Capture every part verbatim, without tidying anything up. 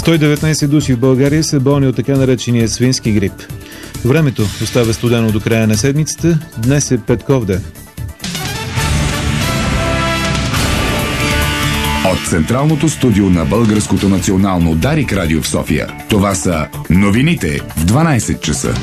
сто и деветнайсет души в България са болни от така наречения свински грип. Времето остава студено до края на седмицата. Днес е Петков ден. От централното студио на Българското национално Дарик радио в София. Това са новините в дванайсет часа.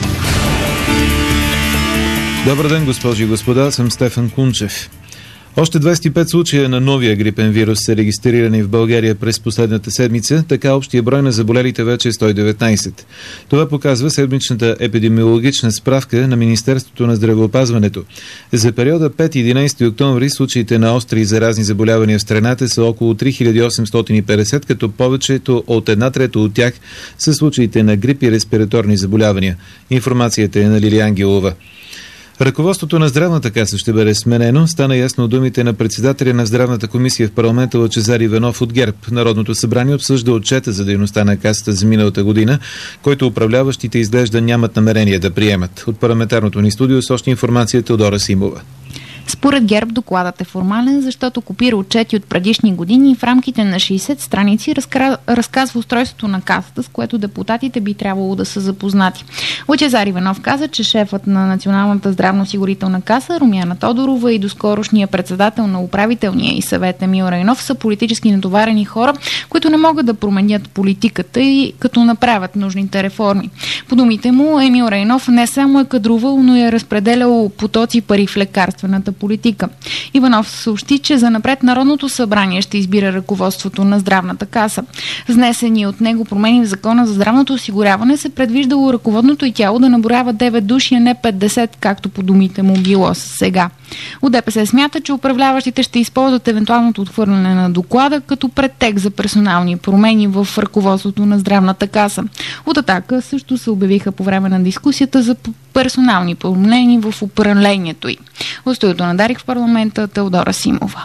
Добър ден, госпожи и господа, аз съм Стефан Кунчев. Още двайсет и пет случая на новия грипен вирус са регистрирани в България през последната седмица, така общия брой на заболелите вече е сто и деветнайсет. Това показва седмичната епидемиологична справка на Министерството на здравеопазването. За периода пети до единайсети октомври случаите на остри и заразни заболявания в страната са около три хиляди осемстотин и петдесет, като повечето от една трета от тях са случаите на грип и респираторни заболявания. Информацията е на Лилия Ангелова. Ръководството на Здравната каса ще бъде сменено. Стана ясно от думите на председателя на Здравната комисия в парламента Лъчезар Иванов от ГЕРБ. Народното събрание обсъжда отчета за дейността на касата за миналата година, който управляващите изглежда нямат намерение да приемат. От парламентарното ни студио с още информация Теодора Симова. Според ГЕРБ докладът е формален, защото копира отчети от предишни години и в рамките на шейсет страници разкра... разказва устройството на касата, с което депутатите би трябвало да са запознати. Лъчезар Иванов каза, че шефът на Националната здравноосигурителна каса Румяна Тодорова и доскорошния председател на управителния и съвет Емил Райнов са политически натоварени хора, които не могат да променят политиката и като направят нужните реформи. По думите му, Емил Райнов не само е кадрувал, но е разпределял потоци пари в лекарствената политика. Иванов съобщи, че занапред Народното събрание ще избира ръководството на Здравната каса. С внесени от него промени в Закона за здравното осигуряване се предвиждало ръководното и тяло да наброява девет души, а не петдесет, както по думите му било сега. От ДПС смята, че управляващите ще използват евентуалното отхвърляне на доклада като претекст за персонални промени в ръководството на Здравната каса. От Атака също се обявиха по време на дискусията за персонални промени в управлението й. От студиото на Дарик в парламента Теодора Симова.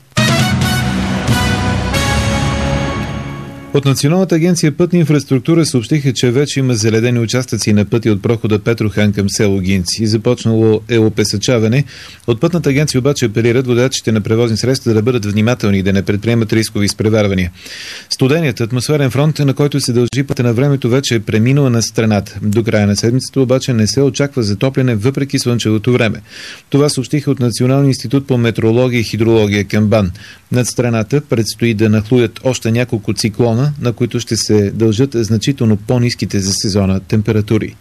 От Националната агенция Пътна инфраструктура съобщиха, че вече има заледени участъци на пътя от прохода Петрохан към село Гинци. Започнало е опесъчаване. От Пътната агенция обаче апелират водачите на превозни средства да бъдат внимателни и да не предприемат рискови изпреварвания. Студеният атмосферен фронт, на който се дължи пътя на времето, вече е преминала на страната. До края на седмицата обаче не се очаква затопляне въпреки слънчевото време. Това съобщиха от Националния институт по метеорология и хидрология към БАН. Над страната предстои да нахлуят още няколко циклона, на които ще се дължат значително по-ниските за сезона температури.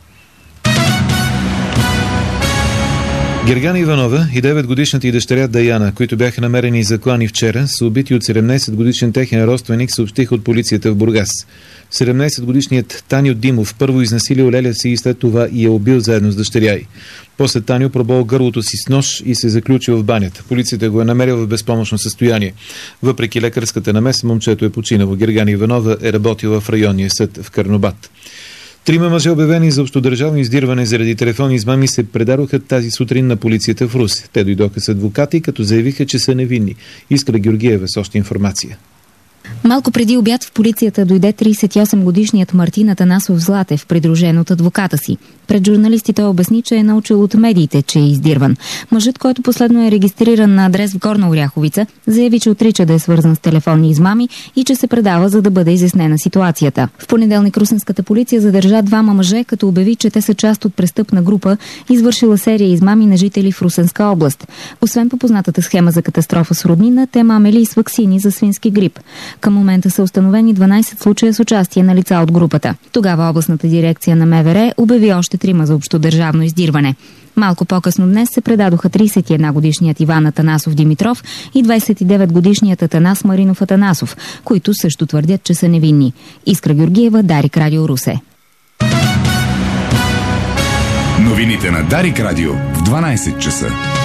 Гергана Иванова и деветгодишната й дъщеря Даяна, които бяха намерени заклани вчера, са убити от седемнайсетгодишен техен родственик, съобщиха от полицията в Бургас. седемнайсетгодишният Танио Димов първо изнасилил леля си и след това и я убил заедно с дъщеря й. После Танио пробол гърлото си с нож и се заключил в банята. Полицията го е намерила в безпомощно състояние. Въпреки лекарската намеса, момчето е починало. Гергана Иванова е работила в районния съд в Карнобат. Трима мъже, обявени за общодържавно издирване заради телефонни измами, се предадоха тази сутрин на полицията в Русе. Те дойдоха с адвокати, като заявиха, че са невинни. Искра Георгиева с още информация. Малко преди обяд в полицията дойде трийсет и осем годишният Мартин Атанасов Златев, придружен от адвоката си. Пред журналистите обясни, че е научил от медиите, че е издирван. Мъжът, който последно е регистриран на адрес в Горна Оряховица, заяви, че отрича да е свързан с телефонни измами и че се предава, за да бъде изяснена ситуацията. В понеделник русенската полиция задържа двама мъже, като обяви, че те са част от престъпна група, извършила серия измами на жители в Русенска област. Освен по познатата схема за катастрофа с роднина, те мамели и с ваксини за свински грип. Към момента са установени дванайсет случая с участие на лица от групата. Тогава областната дирекция на МВР обяви още трима за общодържавно издирване. Малко по-късно днес се предадоха трийсет и една годишният Иван Атанасов Димитров и двайсет и девет годишният Атанас Маринов Атанасов, които също твърдят, че са невинни. Искра Георгиева, Дарик радио, Русе. Новините на Дарик радио в дванайсет часа.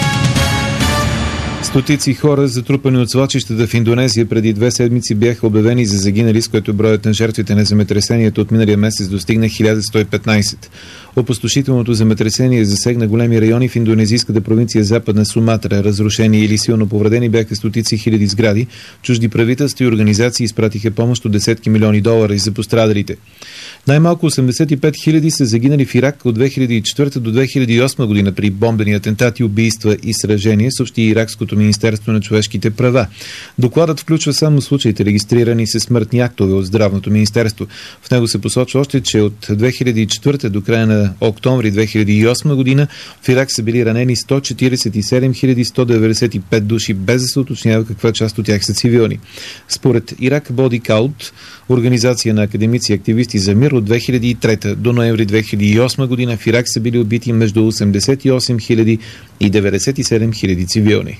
Стотици хора, затрупани от свлачищата в Индонезия преди две седмици, бяха обявени за загинали, с което броят на жертвите на земетресението от миналия месец достигна хиляда сто и петнайсет. Опустошителното земетресение засегна големи райони в индонезийската провинция Западна Суматра. Разрушени или силно повредени бяха стотици хиляди сгради. Чужди правителства и организации изпратиха помощ от десетки милиони долара за пострадалите. Най-малко осемдесет и пет хиляди са загинали в Ирак от две хиляди и четвърта до две хиляди и осма година при бомбени атентати, убийства и сражения, съобщи Иракското министерство на човешките права. Докладът включва само случаите, регистрирани със смъртни актове от Здравното министерство. В него се посочва още, че от две хиляди и четвърта до края на октомври две хиляди и осма година в Ирак са били ранени сто четиридесет и седем хиляди сто деветдесет и пет души, без да се уточнява каква част от тях са цивилни. Според Ирак Боди Каут, организация на академици и активисти за мир, от две хиляди и трета до ноември две хиляди и осма година в Ирак са били убити между осемдесет и осем хиляди и деветдесет и седем хиляди цивилни.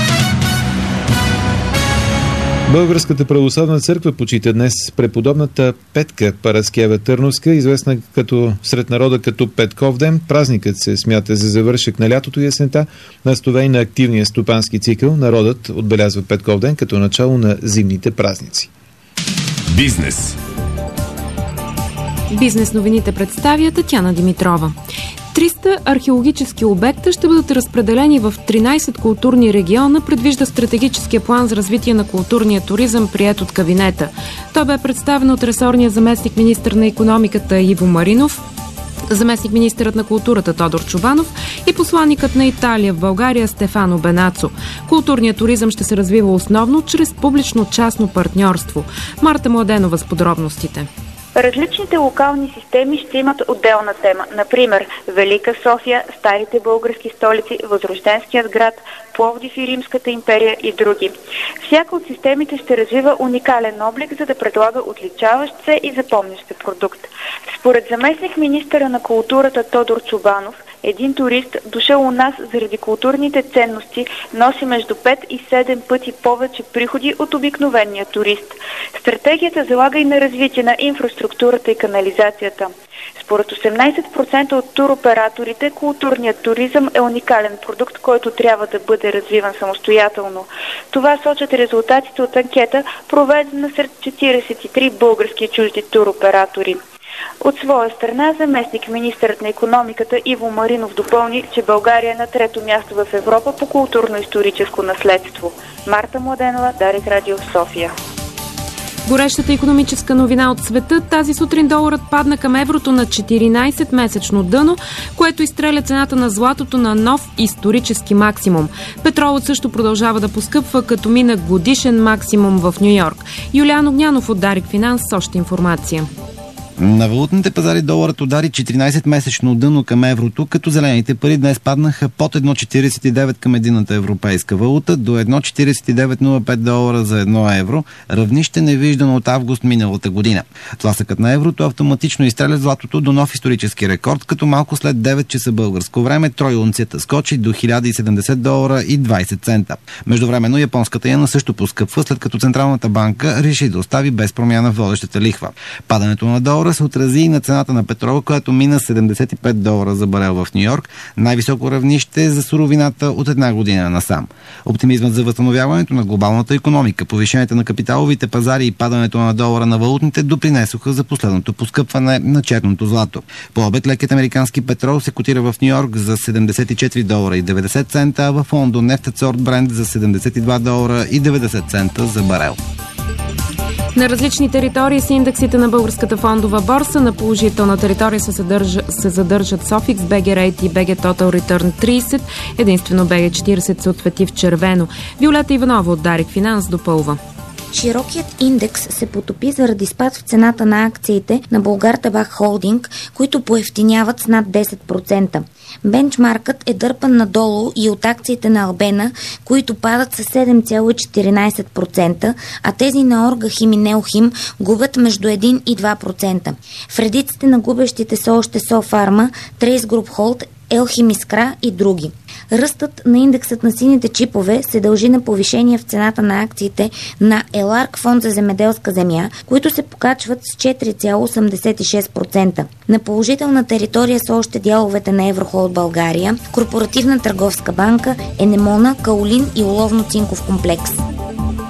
Българската православна църква почита днес преподобната Петка Параскева Търновска, известна като сред народа като Петков ден. Празникът се смята за завършек на лятото и есента, настояй на активния стопански цикъл. Народът отбелязва Петков ден като начало на зимните празници. Бизнес. Бизнес новините представя Татяна Димитрова. триста археологически обекта ще бъдат разпределени в тринайсет културни региона, предвижда стратегическия план за развитие на културния туризъм, приет от кабинета. Той бе представен от ресорния заместник министър на икономиката Иво Маринов, заместник министърът на културата Тодор Чобанов и посланникът на Италия в България Стефано Бенацо. Културният туризъм ще се развива основно чрез публично-частно партньорство. Марта Младенова с подробностите. Различните локални системи ще имат отделна тема. Например, Велика София, старите български столици, Възрожденският град, Пловдив и Римската империя и други. Всяка от системите ще развива уникален облик, за да предлага отличаващ се и запомнящ се продукт. Според заместник министъра на културата Тодор Чобанов, един турист, дошъл у нас заради културните ценности, носи между пет и седем пъти повече приходи от обикновения турист. Стратегията залага и на развитие на инфраструктурата и канализацията. Според осемнайсет процента от туроператорите, културният туризъм е уникален продукт, който трябва да бъде развиван самостоятелно. Това сочат резултатите от анкета, проведена сред четирийсет и три български и чужди туроператори. От своя страна, заместник министърът на икономиката Иво Маринов допълни, че България е на трето място в Европа по културно-историческо наследство. Марта Младенова, Дарик Радио, София. Горещата икономическа новина от света. Тази сутрин доларът падна към еврото на четиринайсет-месечно дъно, което изстреля цената на златото на нов исторически максимум. Петролът също продължава да поскъпва, като мина годишен максимум в Ню-Йорк. Юлиан Огнянов от Дарик Финанс с още информация. На валутните пазари доларът удари четиринайсет-месечно дъно към еврото, като зелените пари днес паднаха под едно цяло четирийсет и девет към единната европейска валута до едно цяло четирийсет и девет нула пет долара за едно евро, равнище невиждано от август миналата година. Тласъкът на еврото автоматично изстреля златото до нов исторически рекорд, като малко след девет часа българско време тройунцията скочи до хиляда и седемдесет долара и двайсет цента. Междувременно японската йена също поскъпва, след като Централната банка реши да остави без промяна водещата лихва. Падането на долара се отрази и на цената на петрола, която мина седемдесет и пет долара за барел в Ню-Йорк, най-високо равнище за суровината от една година насам. Оптимизмът за възстановяването на глобалната икономика, повишението на капиталовите пазари и падането на долара на валутните допринесоха за последното поскъпване на черното злато. По обед лекият американски петрол се котира в Ню-Йорк за седемдесет и четири долара и деветдесет цента, а в Лондон нефтът сорт Брент за седемдесет и два долара и деветдесет цента за барел. На различни територии с индексите на Българската фондова борса. На положителна територия се, съдържа, се задържат Софикс, би джи Rate и би джи Total Return трийсет. Единствено би джи четирийсет се отсвети в червено. Виолета Иванова от Дарик Финанс допълва. Широкият индекс се потопи заради спад в цената на акциите на Булгартабак Холдинг, които поевтиняват с над десет процента. Бенчмаркът е дърпан надолу и от акциите на Албена, които падат с седем цяло четиринайсет процента, а тези на Оргахим и Неохим губят между един и два процента. В редиците на губещите са още Софарма, Трейс Груп Холд, Елхим Искра и други. Ръстът на индексът на сините чипове се дължи на повишение в цената на акциите на Еларк фонд за земеделска земя, които се покачват с четири цяло осемдесет и шест процента. На положителна територия са още дяловете на Еврохолд България, Корпоративна търговска банка, Енемона, Каолин и Оловно-цинков комплекс.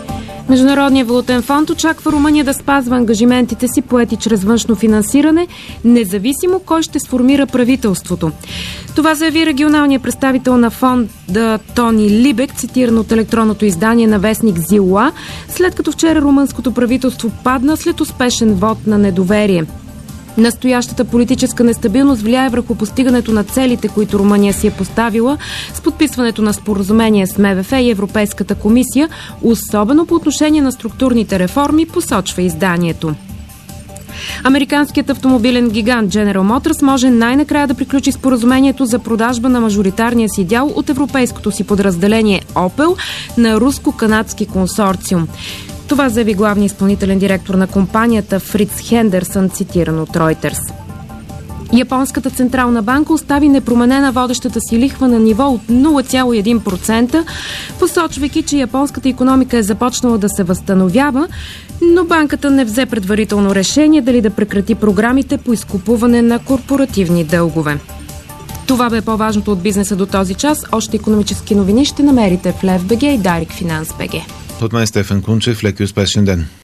Международният валутен фонд очаква Румъния да спазва ангажиментите си, поети чрез външно финансиране, независимо кой ще сформира правителството. Това заяви регионалният представител на фонда Тони Либек, цитиран от електронното издание на вестник Зилуа, след като вчера румънското правителство падна след успешен вод на недоверие. Настоящата политическа нестабилност влияе върху постигането на целите, които Румъния си е поставила с подписването на споразумение с М В Ф и Европейската комисия, особено по отношение на структурните реформи, посочва изданието. Американският автомобилен гигант General Motors може най-накрая да приключи споразумението за продажба на мажоритарния си дял от европейското си подразделение Opel на руско-канадски консорциум. Това заяви главният изпълнителен директор на компанията Фриц Хендерсън, цитиран от Reuters. Японската централна банка остави непроменена водещата си лихва на ниво от нула цяло и един процента, посочвайки, че японската икономика е започнала да се възстановява, но банката не взе предварително решение дали да прекрати програмите по изкупуване на корпоративни дългове. Това бе по-важното от бизнеса до този час. Още икономически новини ще намерите в Лев точка Б Г и Дарик Финанс точка Б Г. От мен Стефан Кунчев, лек и успешен ден.